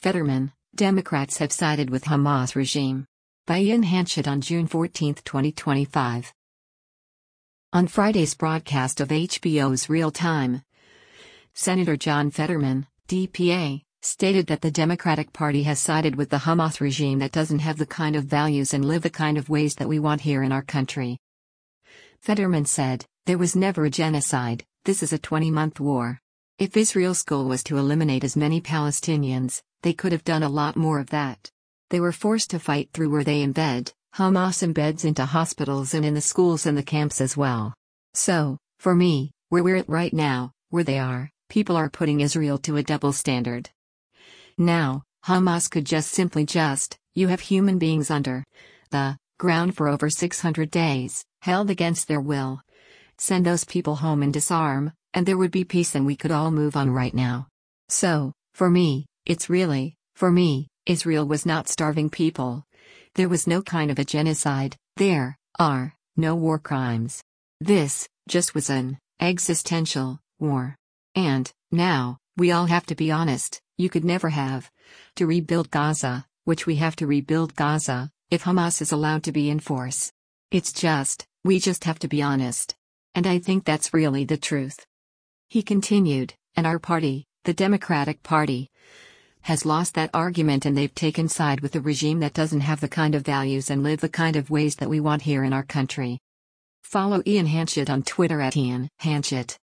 Fetterman, Democrats have sided with Hamas regime. By Ian Hanchett on June 14, 2025. On Friday's broadcast of HBO's Real Time, Senator John Fetterman, DPA, stated that the Democratic Party has sided with the Hamas regime that doesn't have the kind of values and live the kind of ways that we want here in our country. Fetterman said, "There was never a genocide, this is a 20-month war. If Israel's goal was to eliminate as many Palestinians, they could have done a lot more of that. They were forced to fight through where they embed. Hamas embeds into hospitals and in the schools and the camps as well. So, for me, where we're at right now, where they are, people are putting Israel to a double standard. Now, Hamas could simply you have human beings under the ground for over 600 days, held against their will. Send those people home and disarm, and there would be peace and we could all move on right now. So, for me, Israel was not starving people. There was no kind of a genocide, there are no war crimes. This just was an existential war. And, now, we all have to be honest, you could never have to rebuild Gaza, which we have to rebuild Gaza, if Hamas is allowed to be in force. We just have to be honest. And I think that's really the truth." He continued, "And our party, the Democratic Party, has lost that argument and they've taken side with the regime that doesn't have the kind of values and live the kind of ways that we want here in our country." Follow Ian Hanchett on Twitter @Ian Hanchett.